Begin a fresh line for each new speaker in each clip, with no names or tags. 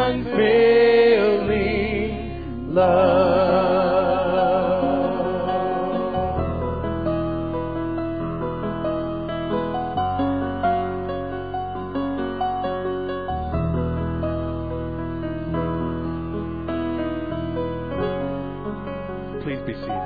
unfailing love. Please be seated.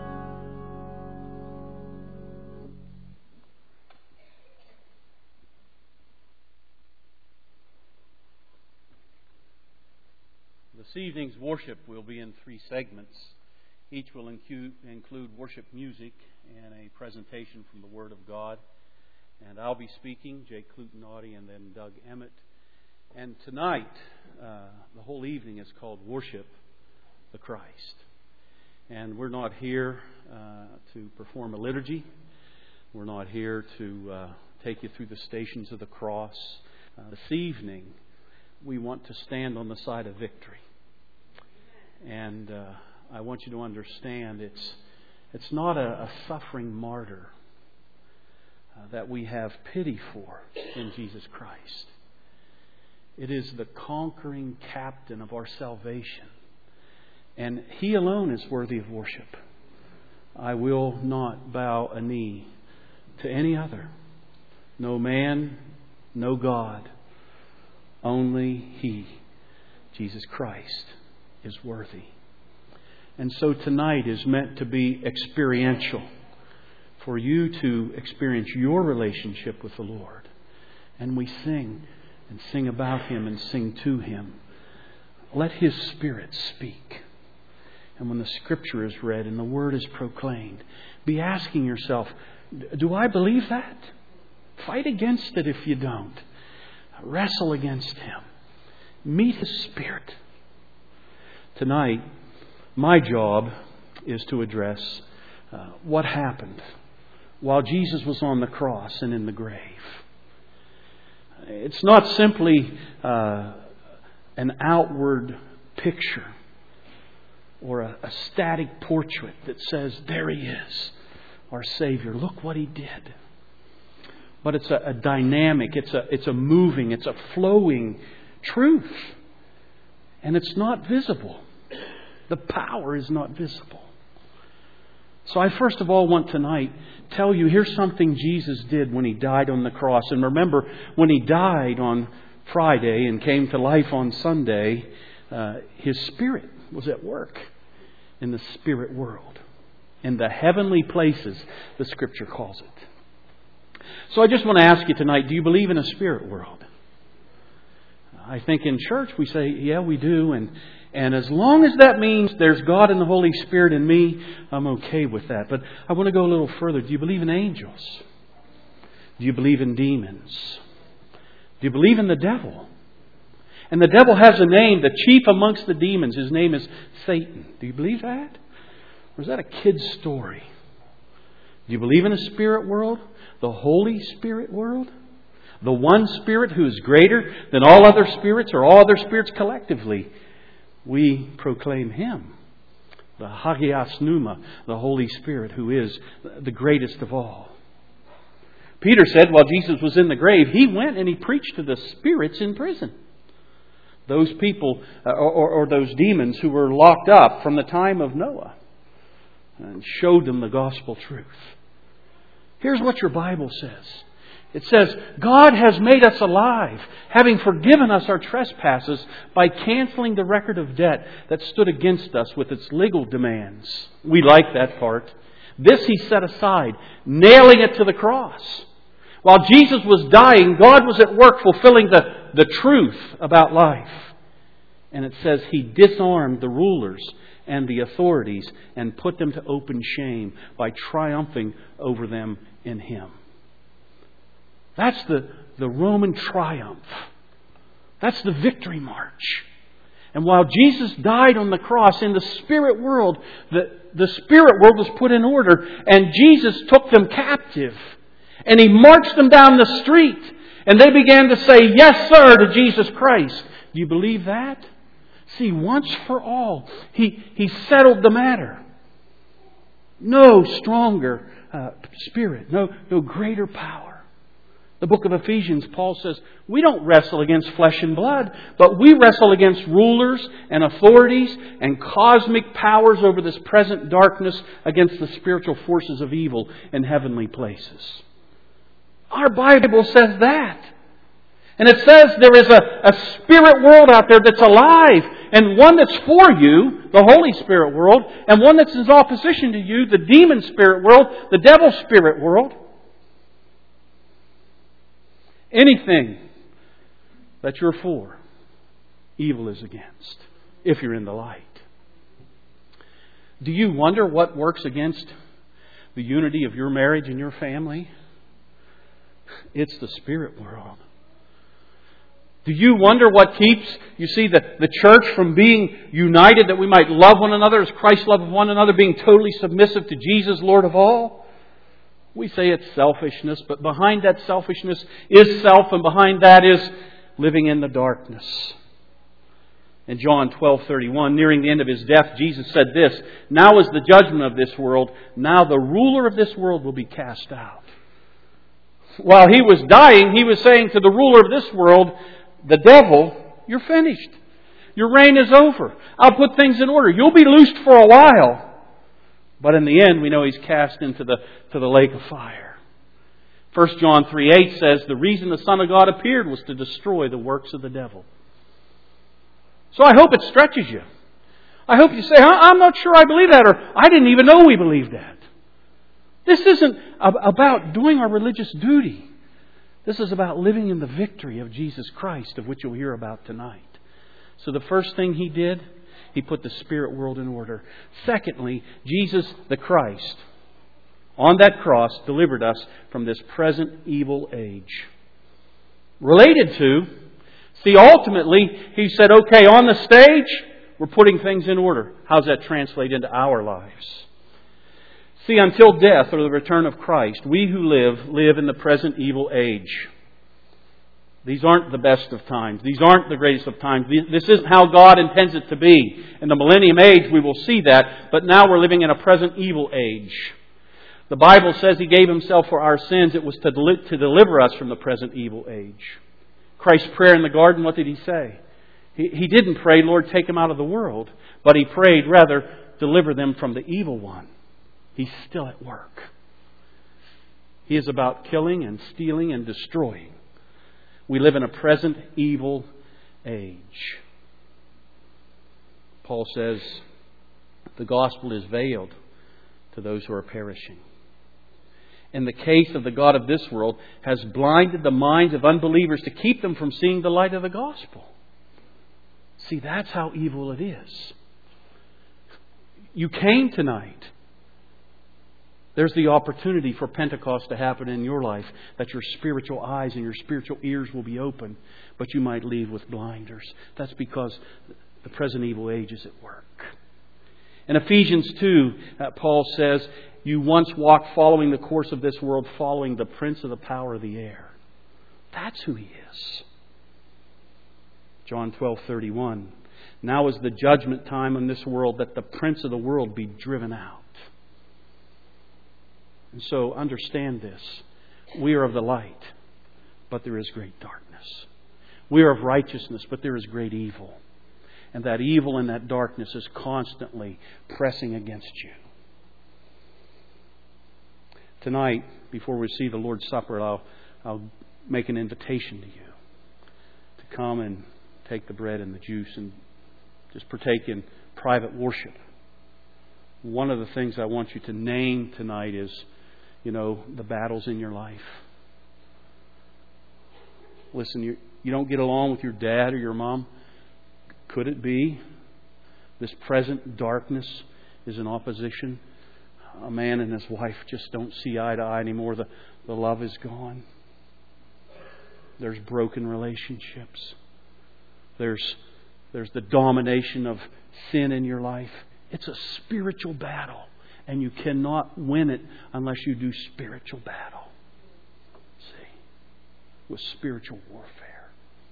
This evening's worship will be in 3 segments. Each will include worship music and a presentation from the Word of God. And I'll be speaking, Jake Clutenauty, and then Doug Emmett. And tonight, the whole evening is called Worship the Christ. And we're not here to perform a liturgy. We're not here to take you through the stations of the cross. This evening, we want to stand on the side of victory. And I want you to understand it's not a suffering martyr that we have pity for in Jesus Christ. It is the conquering captain of our salvation. And He alone is worthy of worship. I will not bow a knee to any other. No man, no God. Only He, Jesus Christ, is worthy. And so tonight is meant to be experiential. For you to experience your relationship with the Lord. And we sing and sing about Him and sing to Him. Let His Spirit speak. And when the Scripture is read and the Word is proclaimed, be asking yourself, do I believe that? Fight against it if you don't. Wrestle against Him. Meet His Spirit. Tonight, my job is to address what happened while Jesus was on the cross and in the grave. It's not simply an outward picture or a static portrait that says, there He is, our Savior. Look what He did. But it's a dynamic, it's a moving, it's a flowing truth. And it's not visible. The power is not visible. So I first of all want tonight tell you, here's something Jesus did when He died on the cross. And remember, when He died on Friday and came to life on Sunday, His Spirit was at work in the spirit world. In the heavenly places, the Scripture calls it. So I just want to ask you tonight, do you believe in a spirit world? I think in church we say, yeah, we do. And as long as that means there's God and the Holy Spirit in me, I'm okay with that. But I want to go a little further. Do you believe in angels? Do you believe in demons? Do you believe in the devil? And the devil has a name, the chief amongst the demons. His name is Satan. Do you believe that? Or is that a kid's story? Do you believe in a spirit world? The Holy Spirit world? The one Spirit who is greater than all other spirits or all other spirits collectively? We proclaim Him, the Hagios Pneuma, the Holy Spirit, who is the greatest of all. Peter said while Jesus was in the grave, He went and He preached to the spirits in prison. Those people, or those demons who were locked up from the time of Noah, and showed them the gospel truth. Here's what your Bible says. It says, God has made us alive, having forgiven us our trespasses by canceling the record of debt that stood against us with its legal demands. We like that part. This He set aside, nailing it to the cross. While Jesus was dying, God was at work fulfilling the truth about life. And it says He disarmed the rulers and the authorities and put them to open shame by triumphing over them in Him. That's the Roman triumph. That's the victory march. And while Jesus died on the cross in the spirit world, the spirit world was put in order, and Jesus took them captive. And He marched them down the street, and they began to say, yes, sir, to Jesus Christ. Do you believe that? See, once for all, He settled the matter. No stronger spirit, no greater power The book of Ephesians, Paul says, we don't wrestle against flesh and blood, but we wrestle against rulers and authorities and cosmic powers over this present darkness, against the spiritual forces of evil in heavenly places. Our Bible says that. And it says there is a spirit world out there that's alive, and one that's for you, the Holy Spirit world, and one that's in opposition to you, the demon spirit world, the devil spirit world. Anything that you're for, evil is against, if you're in the light. Do you wonder what works against the unity of your marriage and your family? It's the spirit world. Do you wonder what keeps, you see, the church from being united, that we might love one another as Christ loved one another, being totally submissive to Jesus, Lord of all? We say it's selfishness, but behind that selfishness is self, and behind that is living in the darkness. In John 12:31, nearing the end of His death, Jesus said this, "Now is the judgment of this world. Now the ruler of this world will be cast out." While He was dying, He was saying to the ruler of this world, the devil, "You're finished. Your reign is over. I'll put things in order. You'll be loosed for a while." But in the end, we know He's cast into the lake of fire. 1 John 3:8 says, the reason the Son of God appeared was to destroy the works of the devil. So I hope it stretches you. I hope you say, I'm not sure I believe that, or I didn't even know we believed that. This isn't about doing our religious duty. This is about living in the victory of Jesus Christ, of which you'll hear about tonight. So the first thing He did, He put the spirit world in order. Secondly, Jesus the Christ, on that cross, delivered us from this present evil age. Related to, see, ultimately, He said, okay, on the stage, we're putting things in order. How does that translate into our lives? See, until death or the return of Christ, we who live in the present evil age. These aren't the best of times. These aren't the greatest of times. This isn't how God intends it to be. In the millennium age, we will see that. But now we're living in a present evil age. The Bible says He gave Himself for our sins. It was to deliver us from the present evil age. Christ's prayer in the garden, what did He say? He didn't pray, Lord, take them out of the world. But He prayed, rather, deliver them from the evil one. He's still at work. He is about killing and stealing and destroying. We live in a present evil age. Paul says the gospel is veiled to those who are perishing. In the case of the God of this world, has blinded the minds of unbelievers to keep them from seeing the light of the gospel. See, that's how evil it is. You came tonight. There's the opportunity for Pentecost to happen in your life, that your spiritual eyes and your spiritual ears will be open, but you might leave with blinders. That's because the present evil age is at work. In Ephesians 2, Paul says, you once walked following the course of this world, following the prince of the power of the air. That's who he is. John 12:31. Now is the judgment time in this world, that the prince of the world be driven out. And so understand this. We are of the light, but there is great darkness. We are of righteousness, but there is great evil. And that evil and that darkness is constantly pressing against you. Tonight, before we receive the Lord's Supper, I'll make an invitation to you to come and take the bread and the juice and just partake in private worship. One of the things I want you to name tonight is, the battles in your life. Listen, you don't get along with your dad or your mom. Could it be this present darkness is in opposition? A man and his wife just don't see eye to eye anymore. The love is gone. There's broken relationships. There's the domination of sin in your life. It's a spiritual battle. And you cannot win it unless you do spiritual battle. See? With spiritual warfare.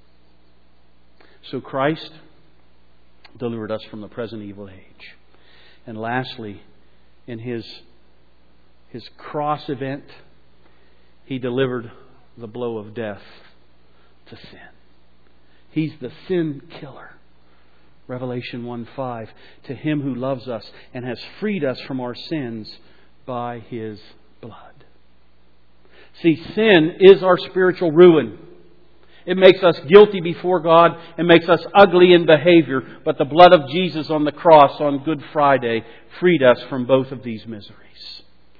So Christ delivered us from the present evil age. And lastly, in His cross event, He delivered the blow of death to sin. He's the sin killer. Revelation 1:5. To Him who loves us and has freed us from our sins by His blood. See, sin is our spiritual ruin. It makes us guilty before God. It makes us ugly in behavior. But the blood of Jesus on the cross on Good Friday freed us from both of these miseries.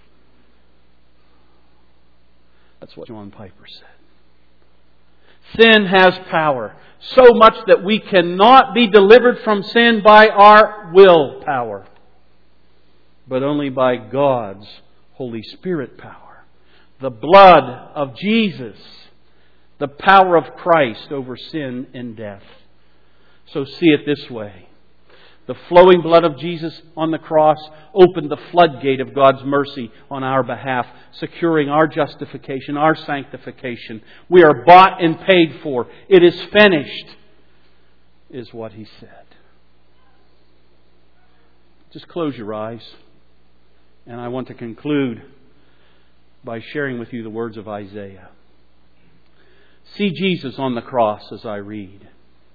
That's what John Piper said. Sin has power, so much that we cannot be delivered from sin by our willpower, but only by God's Holy Spirit power. The blood of Jesus, the power of Christ over sin and death. So see it this way. The flowing blood of Jesus on the cross opened the floodgate of God's mercy on our behalf, securing our justification, our sanctification. We are bought and paid for. It is finished, is what He said. Just close your eyes. And I want to conclude by sharing with you the words of Isaiah. See Jesus on the cross as I read.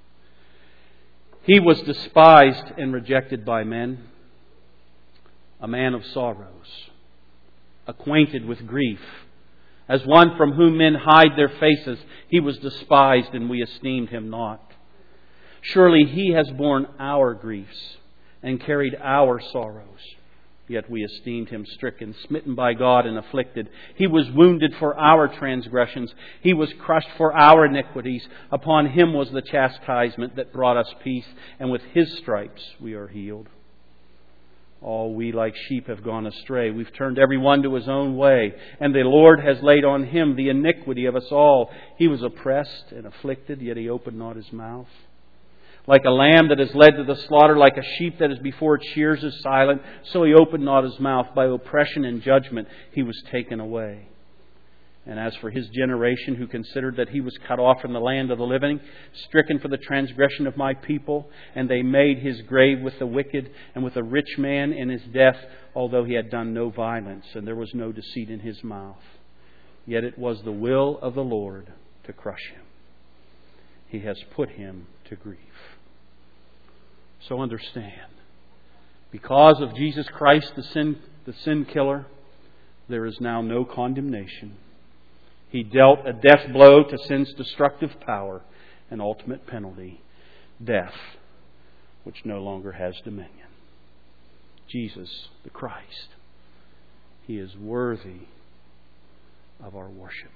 He was despised and rejected by men, a man of sorrows, acquainted with grief. As one from whom men hide their faces, He was despised and we esteemed Him not. Surely He has borne our griefs and carried our sorrows. Yet we esteemed Him stricken, smitten by God and afflicted. He was wounded for our transgressions. He was crushed for our iniquities. Upon Him was the chastisement that brought us peace, and with His stripes we are healed. All we like sheep have gone astray. We've turned every one to his own way, and the Lord has laid on Him the iniquity of us all. He was oppressed and afflicted, yet He opened not His mouth. Like a lamb that is led to the slaughter, like a sheep that is before its shears is silent, so He opened not His mouth. By oppression and judgment He was taken away. And as for His generation, who considered that He was cut off from the land of the living, stricken for the transgression of my people, and they made His grave with the wicked and with a rich man in his death, although He had done no violence, and there was no deceit in His mouth. Yet it was the will of the Lord to crush Him. He has put Him to grief. So understand, because of Jesus Christ, the sin killer, there is now no condemnation. He dealt a death blow to sin's destructive power and ultimate penalty, death, which no longer has dominion. Jesus, the Christ, He is worthy of our worship.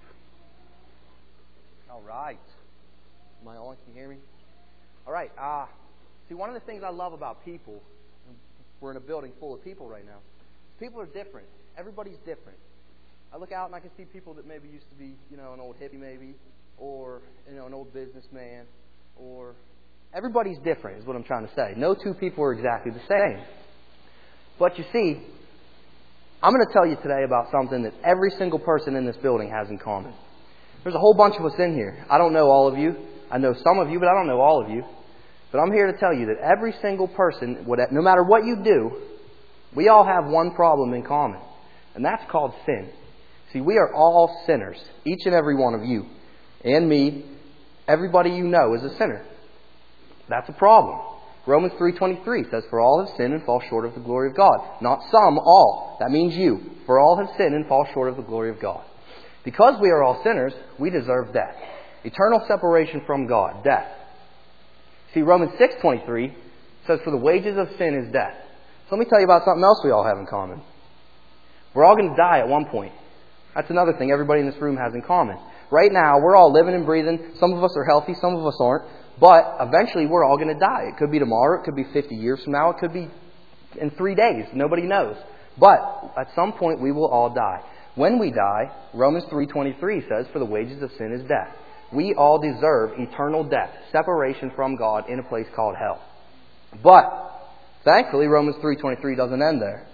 All right. Am I on? Can you hear me? All right. See, one of the things I love about people, we're in a building full of people right now. People are different. Everybody's different. I look out and I can see people that maybe used to be, an old hippie maybe, or, an old businessman, or everybody's different is what I'm trying to say. No two people are exactly the same. But you see, I'm going to tell you today about something that every single person in this building has in common. There's a whole bunch of us in here. I don't know all of you. I know some of you, but I don't know all of you. But I'm here to tell you that every single person, no matter what you do, we all have one problem in common. And that's called sin. See, we are all sinners. Each and every one of you. And me. Everybody you know is a sinner. That's a problem. Romans 3:23 says, "For all have sinned and fall short of the glory of God." Not some, all. That means you. For all have sinned and fall short of the glory of God. Because we are all sinners, we deserve death. Eternal separation from God. Death. See, Romans 6:23 says, "For the wages of sin is death." So let me tell you about something else we all have in common. We're all going to die at one point. That's another thing everybody in this room has in common. Right now, we're all living and breathing. Some of us are healthy, some of us aren't. But eventually, we're all going to die. It could be tomorrow. It could be 50 years from now. It could be in 3 days. Nobody knows. But at some point, we will all die. When we die, Romans 3:23 says, "For the wages of sin is death." We all deserve eternal death, separation from God in a place called hell. But, thankfully, Romans 3:23 doesn't end there.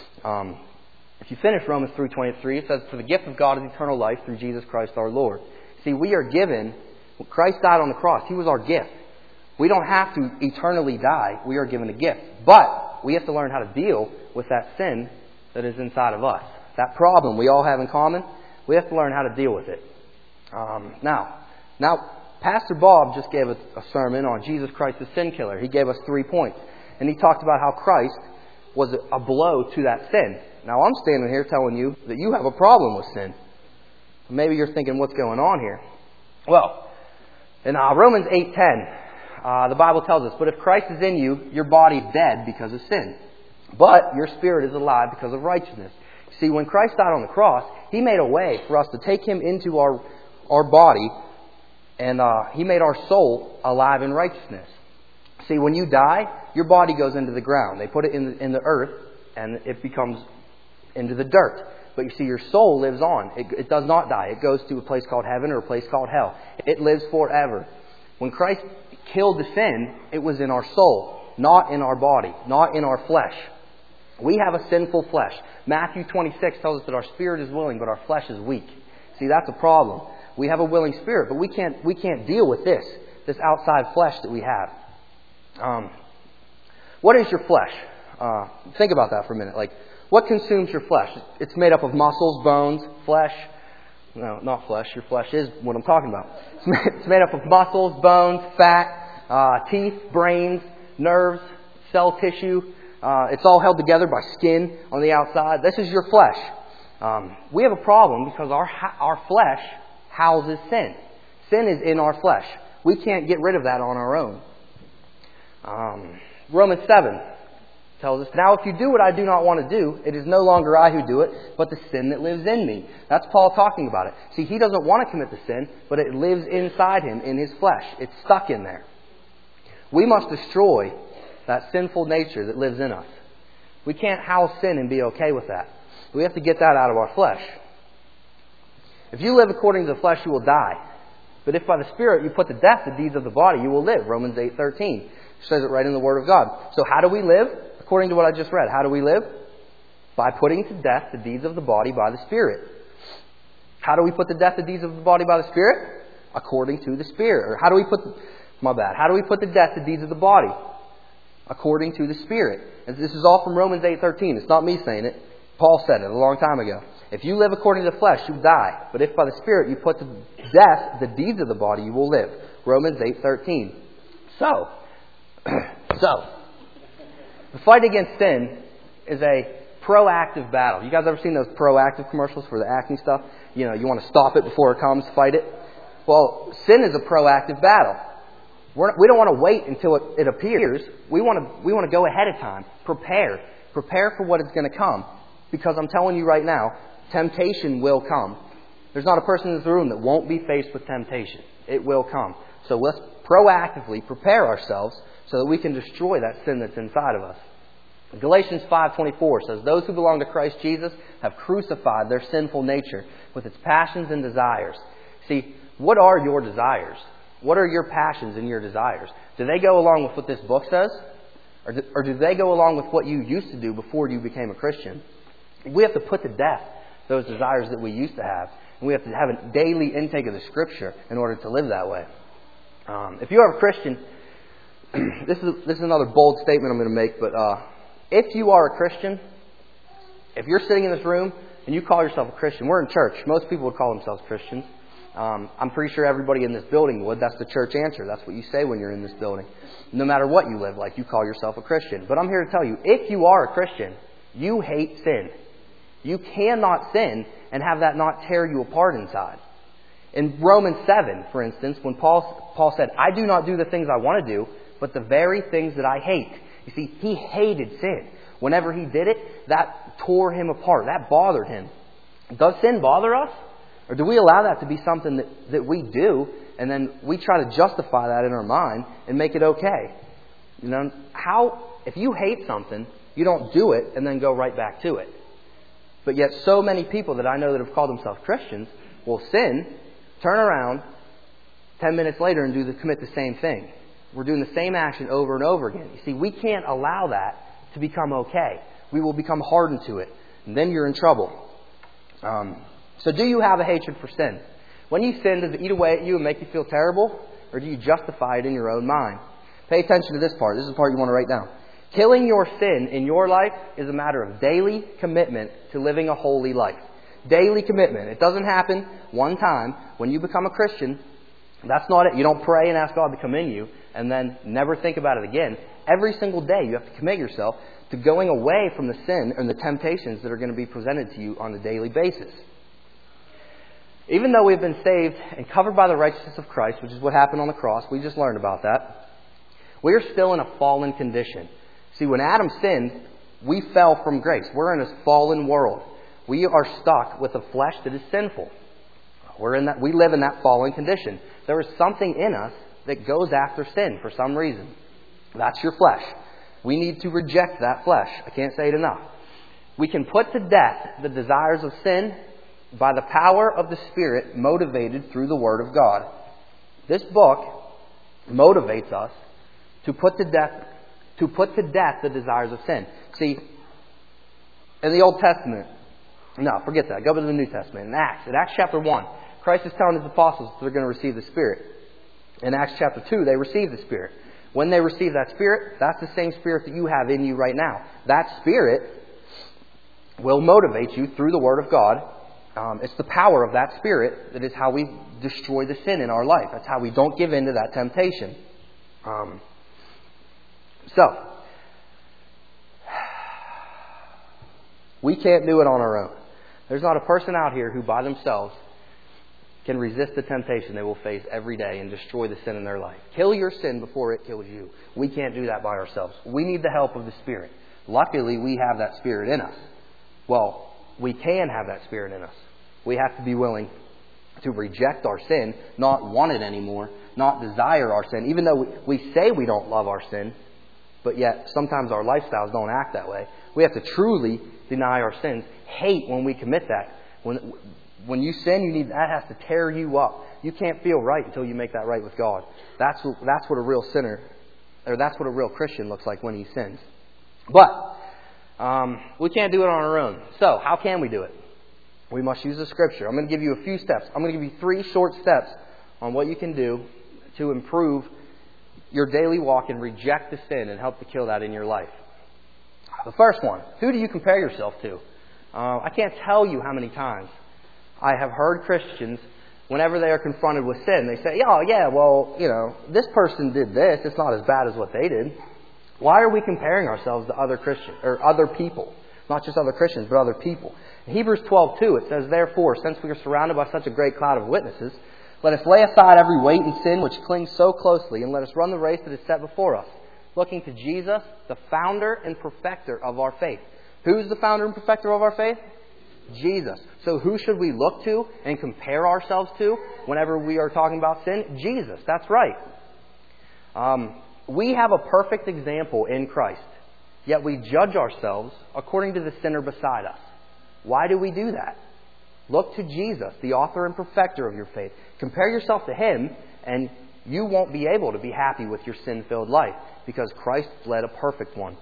If you finish Romans 3:23, it says, "For the gift of God is eternal life through Jesus Christ our Lord." See, we are given, Christ died on the cross. He was our gift. We don't have to eternally die. We are given a gift. But we have to learn how to deal with that sin that is inside of us. That problem we all have in common, we have to learn how to deal with it. Now, Pastor Bob just gave a sermon on Jesus Christ the sin killer. He gave us 3 points. And he talked about how Christ was a blow to that sin. Now, I'm standing here telling you that you have a problem with sin. Maybe you're thinking, what's going on here? Well, in Romans 8:10, the Bible tells us, but if Christ is in you, your body's dead because of sin. But your spirit is alive because of righteousness. See, when Christ died on the cross, He made a way for us to take Him into our body, and He made our soul alive in righteousness. See, when you die, your body goes into the ground. They put it in the earth, and it becomes into the dirt. But you see, your soul lives on. It does not die. It goes to a place called heaven or a place called hell. It lives forever. When Christ killed the sin, it was in our soul, not in our body, not in our flesh. We have a sinful flesh. Matthew 26 tells us that our spirit is willing, but our flesh is weak. See, that's a problem. We have a willing spirit, but we can't deal with this outside flesh that we have. What is your flesh? Think about that for a minute. Like, what consumes your flesh? It's made up of muscles, bones, flesh. No, not flesh. Your flesh is what I'm talking about. It's made up of muscles, bones, fat, teeth, brains, nerves, cell tissue. It's all held together by skin on the outside. This is your flesh. We have a problem because our flesh houses sin. Sin is in our flesh. We can't get rid of that on our own. Romans 7 tells us, now if you do what I do not want to do, it is no longer I who do it, but the sin that lives in me. That's Paul talking about it. See, he doesn't want to commit the sin, but it lives inside him in his flesh. It's stuck in there. We must destroy that sinful nature that lives in us. We can't house sin and be okay with that. We have to get that out of our flesh. If you live according to the flesh, you will die. But if by the Spirit you put to death the deeds of the body, you will live. Romans 8:13 says it right in the Word of God. So how do we live? According to what I just read, how do we live? By putting to death the deeds of the body by the Spirit. How do we put to death the deeds of the body by the Spirit? According to the Spirit. Or how do we put to death the deeds of the body? According to the Spirit. And this is all from Romans 8:13. It's not me saying it. Paul said it a long time ago. If you live according to the flesh, you die. But if by the Spirit you put to death the deeds of the body, you will live. Romans 8:13. So, the fight against sin is a proactive battle. You guys ever seen those proactive commercials for the acne stuff? You know, you want to stop it before it comes, fight it. Well, sin is a proactive battle. We don't want to wait until it appears. We want to go ahead of time. Prepare for what is going to come. Because I'm telling you right now, temptation will come. There's not a person in this room that won't be faced with temptation. It will come. So let's proactively prepare ourselves so that we can destroy that sin that's inside of us. Galatians 5:24 says, those who belong to Christ Jesus have crucified their sinful nature with its passions and desires. See, what are your desires? What are your passions and your desires? Do they go along with what this book says? Or do they go along with what you used to do before you became a Christian? We have to put to death those desires that we used to have. And we have to have a daily intake of the Scripture in order to live that way. If you are a Christian, this is another bold statement I'm going to make, but if you are a Christian, if you're sitting in this room and you call yourself a Christian, we're in church. Most people would call themselves Christians. I'm pretty sure everybody in this building would. That's the church answer. That's what you say when you're in this building. No matter what you live like, you call yourself a Christian. But I'm here to tell you, if you are a Christian, you hate sin. You cannot sin and have that not tear you apart inside. In Romans 7, for instance, when Paul said, I do not do the things I want to do, but the very things that I hate. You see, he hated sin. Whenever he did it, that tore him apart. That bothered him. Does sin bother us? Or do we allow that to be something that we do, and then we try to justify that in our mind and make it okay? You know, if you hate something, you don't do it and then go right back to it. But yet so many people that I know that have called themselves Christians will sin, turn around 10 minutes later and commit the same thing. We're doing the same action over and over again. You see, we can't allow that to become okay. We will become hardened to it. And then you're in trouble. So do you have a hatred for sin? When you sin, does it eat away at you and make you feel terrible? Or do you justify it in your own mind? Pay attention to this part. This is the part you want to write down. Killing your sin in your life is a matter of daily commitment to living a holy life. daily commitment. It doesn't happen one time. When you become a Christian, that's not it. You don't pray and ask God to come in you and then never think about it again. Every single day you have to commit yourself to going away from the sin and the temptations that are going to be presented to you on a daily basis. Even though we've been saved and covered by the righteousness of Christ, which is what happened on the cross, we just learned about that, we are still in a fallen condition. See, when Adam sinned, we fell from grace. We're in a fallen world. We are stuck with a flesh that is sinful. We live in that fallen condition. There is something in us that goes after sin for some reason. That's your flesh. We need to reject that flesh. I can't say it enough. We can put to death the desires of sin by the power of the Spirit motivated through the Word of God. This book motivates us to put to death the desires of sin. See, in the Old Testament, no, forget that. Go to the New Testament. In Acts chapter 1, Christ is telling His apostles they're going to receive the Spirit. In Acts chapter 2, they receive the Spirit. When they receive that Spirit, that's the same Spirit that you have in you right now. That Spirit will motivate you through the Word of God. It's the power of that Spirit that is how we destroy the sin in our life. That's how we don't give in to that temptation. So, we can't do it on our own. There's not a person out here who by themselves can resist the temptation they will face every day and destroy the sin in their life. Kill your sin before it kills you. We can't do that by ourselves. We need the help of the Spirit. Luckily, we have that Spirit in us. Well, we can have that Spirit in us. We have to be willing to reject our sin, not want it anymore, not desire our sin. Even though we say we don't love our sin, but yet sometimes our lifestyles don't act that way. We have to truly deny our sins, hate when we commit that. When you sin, that has to tear you up. You can't feel right until you make that right with God. That's what a real sinner, or that's what a real Christian looks like when he sins. But we can't do it on our own. So how can we do it? We must use the Scripture. I'm going to give you a few steps. I'm going to give you 3 short steps on what you can do to improve your daily walk and reject the sin and help to kill that in your life. The first one, who do you compare yourself to? I can't tell you how many times I have heard Christians, whenever they are confronted with sin, they say, oh yeah, well, this person did this. It's not as bad as what they did. Why are we comparing ourselves to other Christians or other people? Not just other Christians, but other people. In Hebrews 12:2, it says, therefore, since we are surrounded by such a great cloud of witnesses, let us lay aside every weight and sin which clings so closely, and let us run the race that is set before us, looking to Jesus, the founder and perfecter of our faith. Who's the founder and perfecter of our faith? Jesus. So who should we look to and compare ourselves to whenever we are talking about sin? Jesus. That's right. We have a perfect example in Christ, yet we judge ourselves according to the sinner beside us. Why do we do that? Look to Jesus, the author and perfecter of your faith. Compare yourself to Him, and you won't be able to be happy with your sin-filled life because Christ led a perfect one.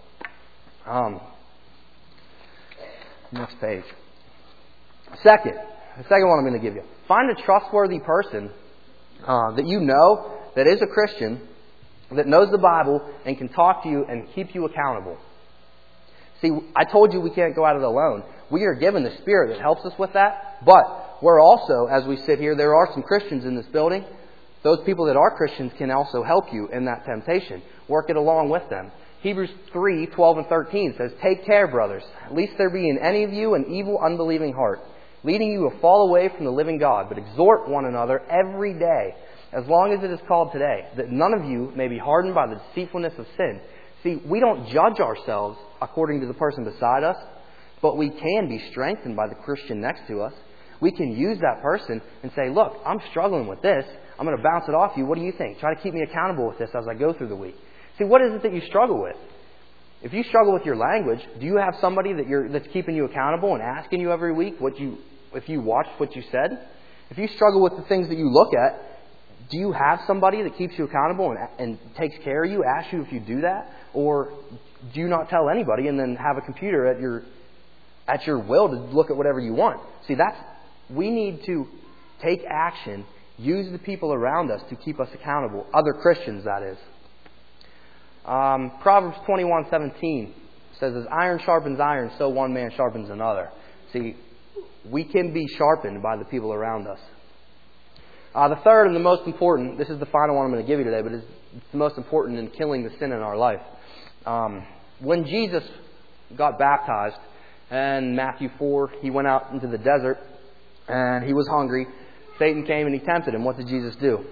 Next page. The second one I'm going to give you. Find a trustworthy person that you know that is a Christian, that knows the Bible and can talk to you and keep you accountable. See, I told you we can't go at it alone. We are given the Spirit that helps us with that. But we're also, as we sit here, there are some Christians in this building. Those people that are Christians can also help you in that temptation. Work it along with them. Hebrews 3:12 and 13 says, take care, brothers, lest there be in any of you an evil, unbelieving heart, leading you to fall away from the living God. But exhort one another every day, as long as it is called today, that none of you may be hardened by the deceitfulness of sin. See, we don't judge ourselves according to the person beside us, but we can be strengthened by the Christian next to us. We can use that person and say, look, I'm struggling with this. I'm going to bounce it off you. What do you think? Try to keep me accountable with this as I go through the week. See, what is it that you struggle with? If you struggle with your language, do you have somebody that's keeping you accountable and asking you every week if you watched what you said? If you struggle with the things that you look at, do you have somebody that keeps you accountable and takes care of you, asks you if you do that? Or do you not tell anybody and then have a computer at your will to look at whatever you want? See, we need to take action, use the people around us to keep us accountable. Other Christians, that is. Proverbs 21:17 says, as iron sharpens iron, so one man sharpens another. See, we can be sharpened by the people around us. The third and the most important, this is the final one I'm going to give you today, but it's the most important in killing the sin in our life. When Jesus got baptized in Matthew 4, he went out into the desert and he was hungry. Satan came and he tempted him. What did Jesus do?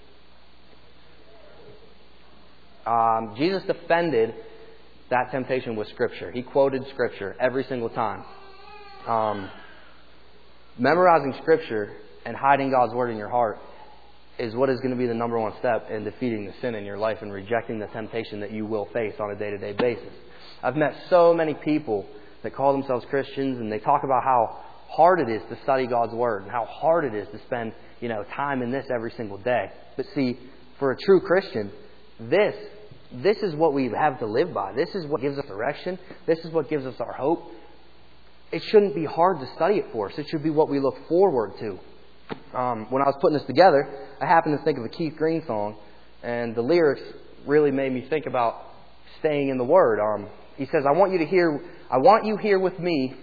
Jesus defended that temptation with Scripture. He quoted Scripture every single time. Memorizing Scripture and hiding God's Word in your heart is what is going to be the number one step in defeating the sin in your life and rejecting the temptation that you will face on a day-to-day basis. I've met so many people that call themselves Christians and they talk about how hard it is to study God's Word and how hard it is to spend, time in this every single day. But see, for a true Christian, this is what we have to live by. This is what gives us direction. This is what gives us our hope. It shouldn't be hard to study it for us. It should be what we look forward to. When I was putting this together, I happened to think of a Keith Green song, and the lyrics really made me think about staying in the Word. He says, I want you here with me,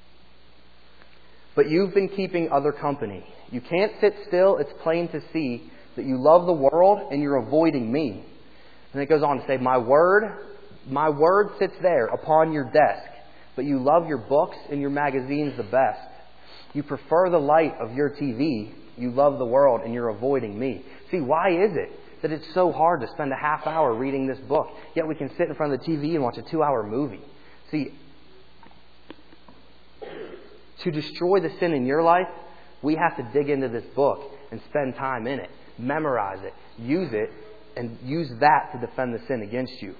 but you've been keeping other company. You can't sit still, it's plain to see that you love the world and you're avoiding me. And it goes on to say, my word sits there upon your desk, but you love your books and your magazines the best. You prefer the light of your TV. You love the world and you're avoiding me. See, why is it that it's so hard to spend a half hour reading this book, yet we can sit in front of the TV and watch a 2-hour movie? See, to destroy the sin in your life, we have to dig into this book and spend time in it. Memorize it. Use it. And use that to defend the sin against you.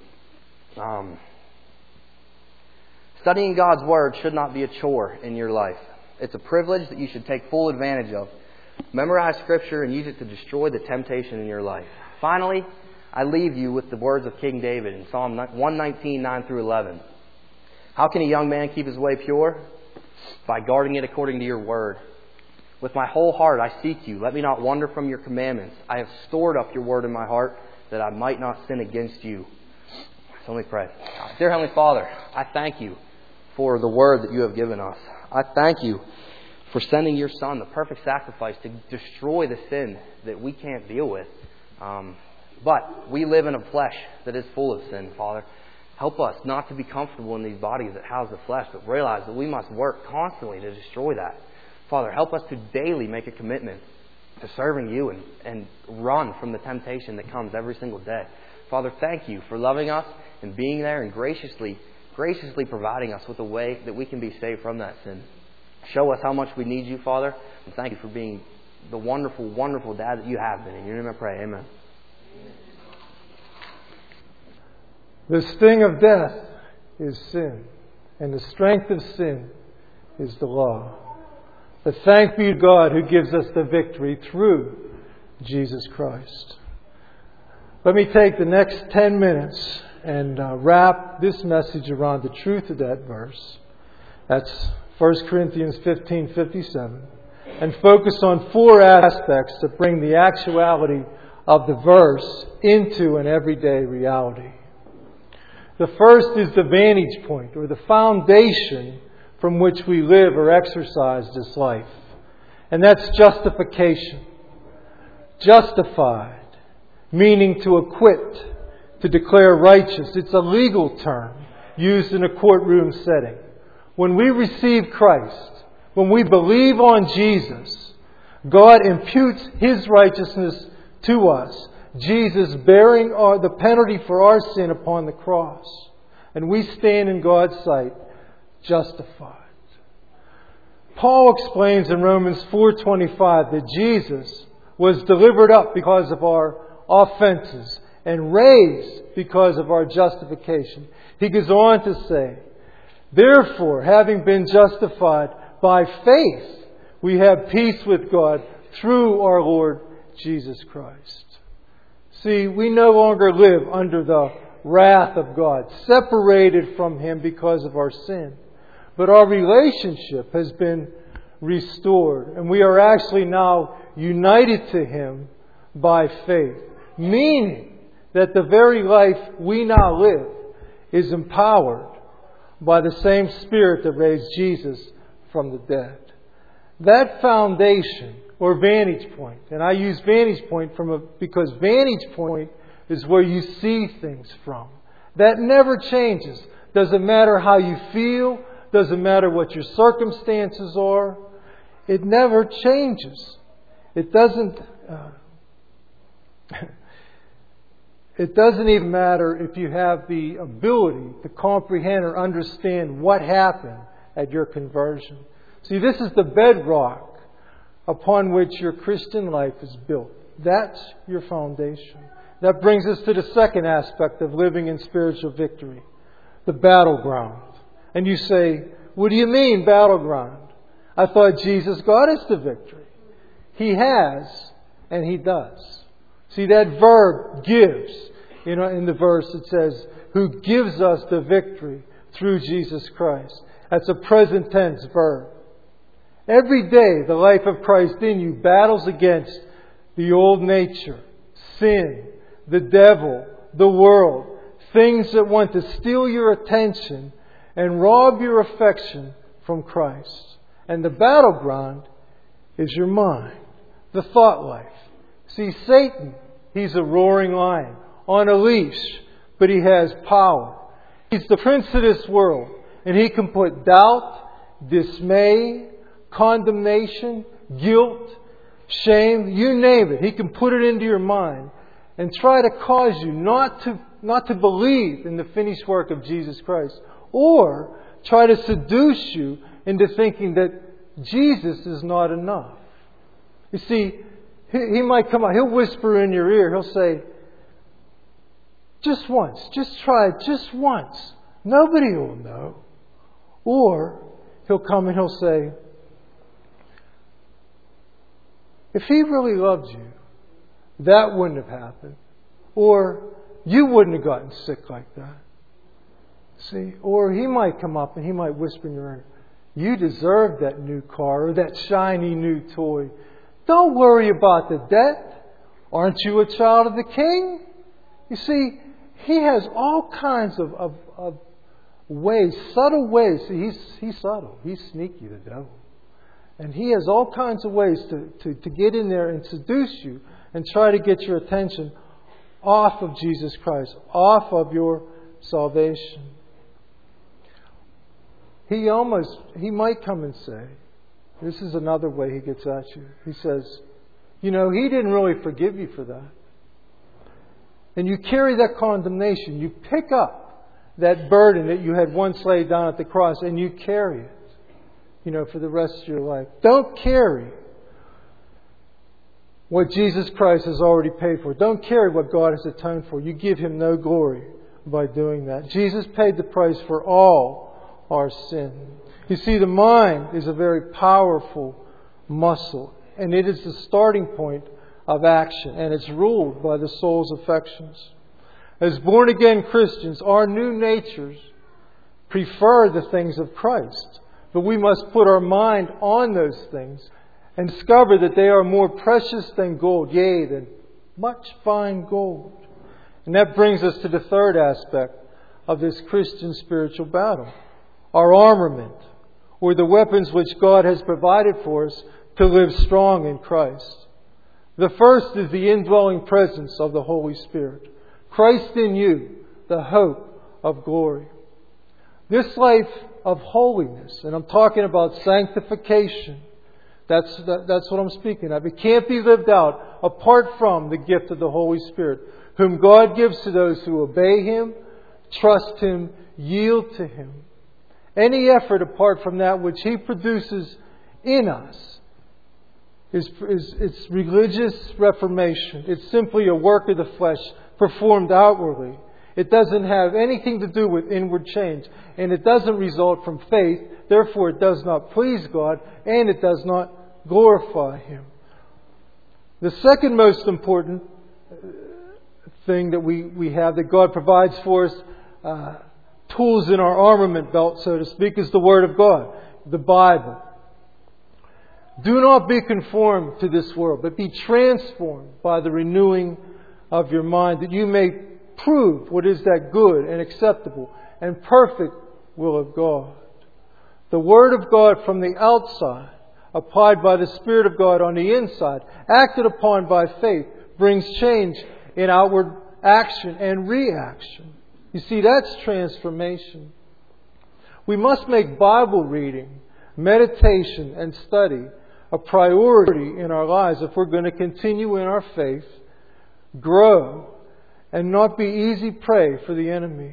Studying God's Word should not be a chore in your life. It's a privilege that you should take full advantage of. Memorize Scripture and use it to destroy the temptation in your life. Finally, I leave you with the words of King David in Psalm 119, 9 through 11. How can a young man keep his way pure? By guarding it according to your word. With my whole heart I seek you. Let me not wander from your commandments. I have stored up your word in my heart that I might not sin against you. So let me pray. Dear Heavenly Father, I thank you for the word that you have given us. I thank you for sending your Son, the perfect sacrifice, to destroy the sin that we can't deal with. But we live in a flesh that is full of sin, Father. Help us not to be comfortable in these bodies that house the flesh, but realize that we must work constantly to destroy that. Father, help us to daily make a commitment to serving you and run from the temptation that comes every single day. Father, thank you for loving us and being there and graciously providing us with a way that we can be saved from that sin. Show us how much we need you, Father, and thank you for being the wonderful, wonderful Dad that you have been. In your name I pray. Amen.
The sting of death is sin, and the strength of sin is the law. But thanks be to God who gives us the victory through Jesus Christ. Let me take the next 10 minutes and wrap this message around the truth of that verse. That's 1 Corinthians 15:57. And focus on 4 aspects that bring the actuality of the verse into an everyday reality. The first is the vantage point, or the foundation from which we live or exercise this life. And that's justification. Justified, meaning to acquit, to declare righteous. It's a legal term used in a courtroom setting. When we receive Christ, when we believe on Jesus, God imputes His righteousness to us. Jesus bearing the penalty for our sin upon the cross. And we stand in God's sight justified. Paul explains in Romans 4:25 that Jesus was delivered up because of our offenses and raised because of our justification. He goes on to say, therefore, having been justified by faith, we have peace with God through our Lord Jesus Christ. See, we no longer live under the wrath of God, separated from Him because of our sin. But our relationship has been restored, and we are actually now united to Him by faith. Meaning that the very life we now live is empowered by the same Spirit that raised Jesus from the dead. That foundation or vantage point, and I use vantage point because vantage point is where you see things from. That never changes. Doesn't matter how you feel. Doesn't matter what your circumstances are. It never changes. It doesn't. It doesn't even matter if you have the ability to comprehend or understand what happened at your conversion. See, this is the bedrock upon which your Christian life is built. That's your foundation. That brings us to the second aspect of living in spiritual victory, the battleground. And you say, what do you mean, battleground? I thought Jesus got us the victory. He has, and He does. See, that verb, gives. In the verse it says, who gives us the victory through Jesus Christ. That's a present tense verb. Every day, the life of Christ in you battles against the old nature, sin, the devil, the world, things that want to steal your attention and rob your affection from Christ. And the battleground is your mind, the thought life. See, Satan, he's a roaring lion on a leash, but he has power. He's the prince of this world, and he can put doubt, dismay, condemnation, guilt, shame, you name it. He can put it into your mind and try to cause you not to believe in the finished work of Jesus Christ, or try to seduce you into thinking that Jesus is not enough. You see, he might come out, he'll whisper in your ear, he'll say, just once, just try it just once. Nobody will know. Or he'll come and he'll say, if He really loved you, that wouldn't have happened. Or you wouldn't have gotten sick like that. See? Or he might come up and he might whisper in your ear, you deserve that new car or that shiny new toy. Don't worry about the debt. Aren't you a child of the King? You see, he has all kinds of ways, subtle ways. See, he's subtle. He's sneaky, the devil. And he has all kinds of ways to get in there and seduce you and try to get your attention off of Jesus Christ, off of your salvation. He might come and say, this is another way he gets at you. He says, He didn't really forgive you for that. And you carry that condemnation. You pick up that burden that you had once laid down at the cross and you carry it, for the rest of your life. Don't carry what Jesus Christ has already paid for. Don't carry what God has atoned for. You give Him no glory by doing that. Jesus paid the price for all our sin. You see, the mind is a very powerful muscle, and it is the starting point of action, and it's ruled by the soul's affections. As born-again Christians, our new natures prefer the things of Christ, but we must put our mind on those things and discover that they are more precious than gold, yea, than much fine gold. And that brings us to the third aspect of this Christian spiritual battle, our armament, or the weapons which God has provided for us to live strong in Christ. The first is the indwelling presence of the Holy Spirit. Christ in you, the hope of glory. This life of holiness, and I'm talking about sanctification, that's what I'm speaking of. It can't be lived out apart from the gift of the Holy Spirit, whom God gives to those who obey Him, trust Him, yield to Him. Any effort apart from that which He produces in us it's religious reformation. It's simply a work of the flesh performed outwardly. It doesn't have anything to do with inward change. And it doesn't result from faith. Therefore, it does not please God. And it does not glorify Him. The second most important thing that we have that God provides for us, tools in our armament belt, so to speak, is the Word of God, the Bible. Do not be conformed to this world, but be transformed by the renewing of your mind, that you may prove what is that good and acceptable and perfect will of God. The Word of God from the outside applied by the Spirit of God on the inside, acted upon by faith, brings change in outward action and reaction. You see, that's transformation. We must make Bible reading, meditation, and study a priority in our lives if we're going to continue in our faith, grow, and not be easy prey for the enemy.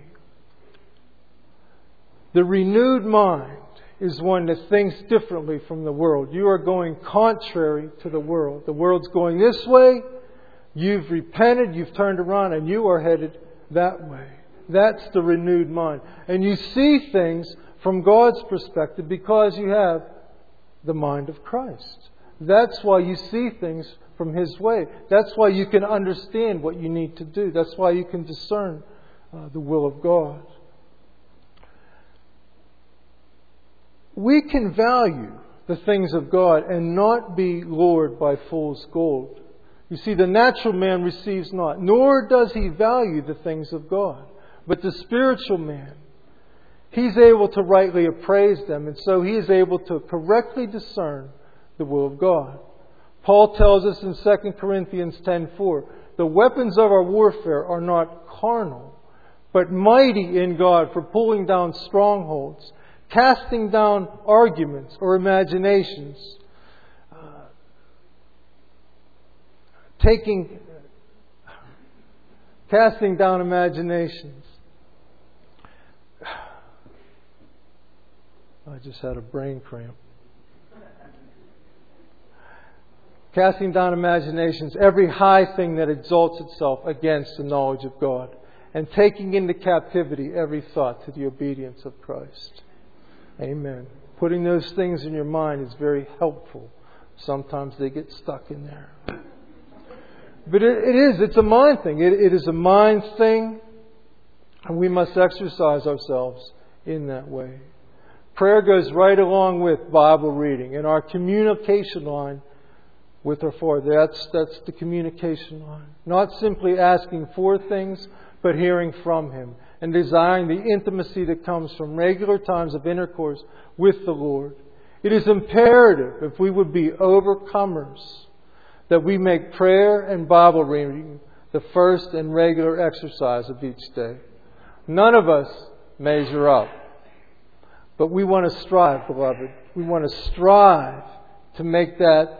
The renewed mind is one that thinks differently from the world. You are going contrary to the world. The world's going this way. You've repented, you've turned around, and you are headed that way. That's the renewed mind. And you see things from God's perspective because you have the mind of Christ. That's why you see things from His way. That's why you can understand what you need to do. That's why you can discern the will of God. We can value the things of God and not be lured by fool's gold. You see, the natural man receives not, nor does he value the things of God. But the spiritual man, he's able to rightly appraise them, and so he is able to correctly discern the will of God. Paul tells us in 2 Corinthians 10:4, the weapons of our warfare are not carnal, but mighty in God for pulling down strongholds, casting down arguments or imaginations, casting down imaginations. I just had a brain cramp. Casting down imaginations, every high thing that exalts itself against the knowledge of God, and taking into captivity every thought to the obedience of Christ. Amen. Putting those things in your mind is very helpful. Sometimes they get stuck in there. But it's a mind thing. It is a mind thing, and we must exercise ourselves in that way. Prayer goes right along with Bible reading, and our communication line with our Father. That's the communication line. Not simply asking for things, but hearing from Him and desiring the intimacy that comes from regular times of intercourse with the Lord. It is imperative, if we would be overcomers, that we make prayer and Bible reading the first and regular exercise of each day. None of us measure up. But we want to strive, beloved. We want to strive to make that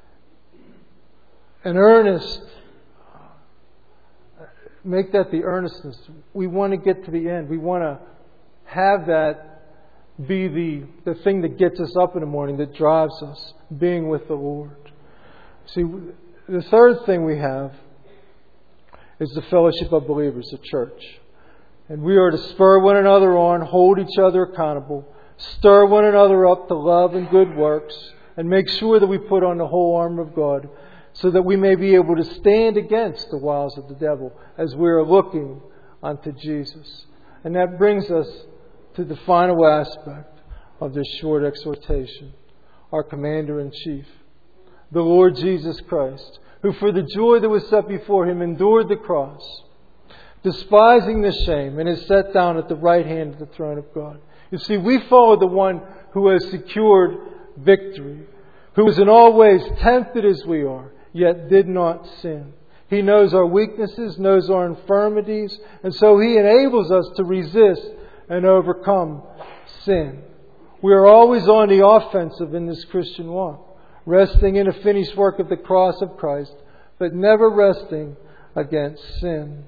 make that the earnestness. We want to get to the end. We want to have that be the thing that gets us up in the morning, that drives us, being with the Lord. See, the third thing we have is the fellowship of believers, the church. And we are to spur one another on, hold each other accountable, stir one another up to love and good works, and make sure that we put on the whole armor of God so that we may be able to stand against the wiles of the devil as we are looking unto Jesus. And that brings us to the final aspect of this short exhortation, our Commander-in-Chief, the Lord Jesus Christ, who for the joy that was set before Him endured the cross, despising the shame, and is set down at the right hand of the throne of God. You see, we follow the one who has secured victory, who is in all ways tempted as we are, yet did not sin. He knows our weaknesses, knows our infirmities, and so He enables us to resist and overcome sin. We are always on the offensive in this Christian walk, resting in the finished work of the cross of Christ, but never resting against sin.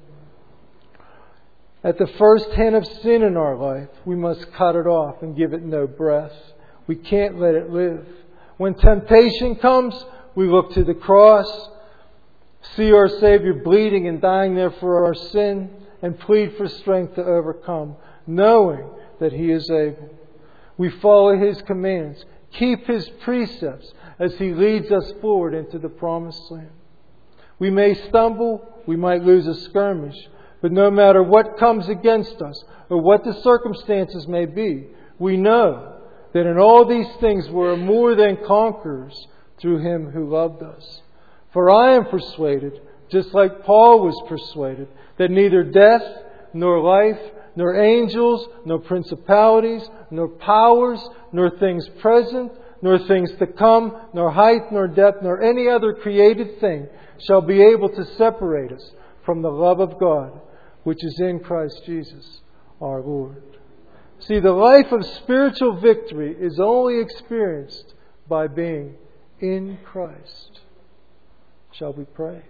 At the first hint of sin in our life, we must cut it off and give it no breath. We can't let it live. When temptation comes, we look to the cross, see our Savior bleeding and dying there for our sin, and plead for strength to overcome, knowing that He is able. We follow His commands, keep His precepts as He leads us forward into the promised land. We may stumble, we might lose a skirmish, but no matter what comes against us or what the circumstances may be, we know that in all these things we are more than conquerors through Him who loved us. For I am persuaded, just like Paul was persuaded, that neither death, nor life, nor angels, nor principalities, nor powers, nor things present, nor things to come, nor height, nor depth, nor any other created thing shall be able to separate us from the love of God, which is in Christ Jesus our Lord. See, the life of spiritual victory is only experienced by being in Christ. Shall we pray?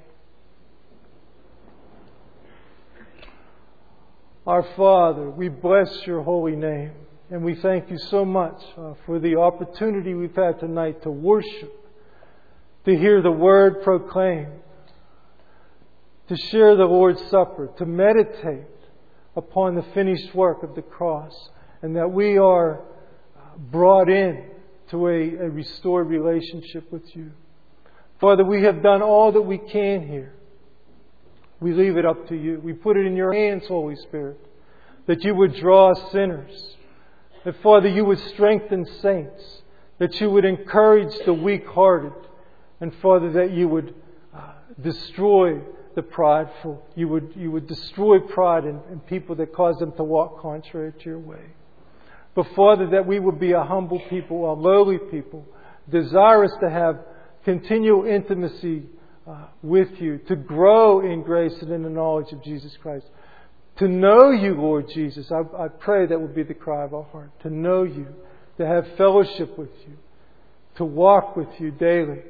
Our Father, we bless your holy name, and we thank you so much for the opportunity we've had tonight to worship, to hear the word proclaimed, to share the Lord's Supper, to meditate upon the finished work of the cross, and that we are brought in to a restored relationship with you. Father, we have done all that we can here. We leave it up to you. We put it in your hands, Holy Spirit, that you would draw sinners, that, Father, you would strengthen saints, that you would encourage the weak-hearted, and, Father, that you would destroy the prideful. You would destroy pride in people that cause them to walk contrary to your way. But, Father, that we would be a humble people, a lowly people, desirous to have continual intimacy with you, to grow in grace and in the knowledge of Jesus Christ. To know you, Lord Jesus. I pray that would be the cry of our heart. To know you, to have fellowship with you, to walk with you daily,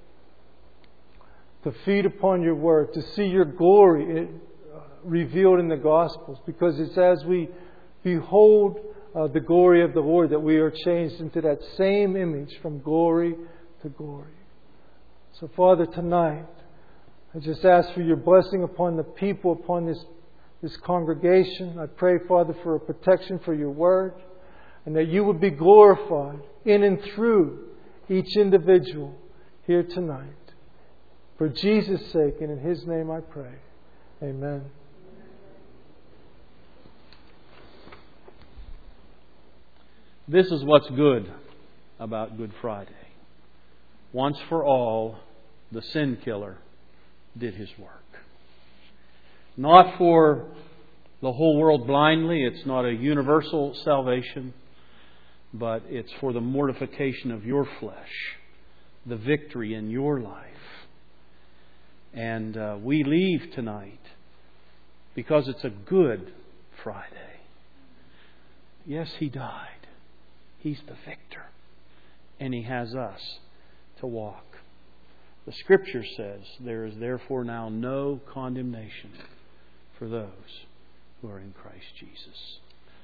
to feed upon your word, to see your glory revealed in the Gospels. Because it's as we behold the glory of the Lord that we are changed into that same image from glory to glory. So, Father, tonight, I just ask for your blessing upon the people, upon this congregation. I pray, Father, for a protection for your word, and that you would be glorified in and through each individual here tonight. For Jesus' sake and in His name I pray. Amen.
This is what's good about Good Friday. Once for all, the sin killer did his work. Not for the whole world blindly. It's not a universal salvation. But it's for the mortification of your flesh. The victory in your life. And we leave tonight because it's a Good Friday. Yes, He died. He's the victor. And He has us to walk. The Scripture says, there is therefore now no condemnation for those who are in Christ Jesus.